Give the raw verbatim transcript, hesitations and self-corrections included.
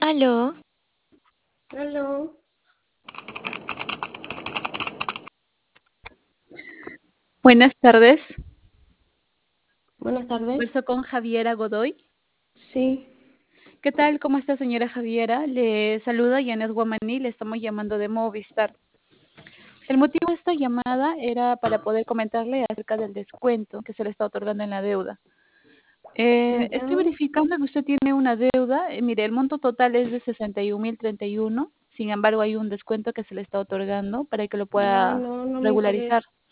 Aló, Aló, Buenas tardes. buenas tardes. Converso con Javiera Godoy. Sí, ¿Qué tal? ¿Cómo está, señora Javiera? Le saluda Yanet Guamaní, le estamos llamando de Movistar. El motivo de esta llamada era para poder comentarle acerca del descuento que se le está otorgando en la deuda. Eh, ya, estoy verificando que usted tiene una deuda. eh, mire, el monto total es de sesenta y un mil treinta y uno. Sin embargo, hay un descuento que se le está otorgando para que lo ay, pueda no, no me regularizar. interesa.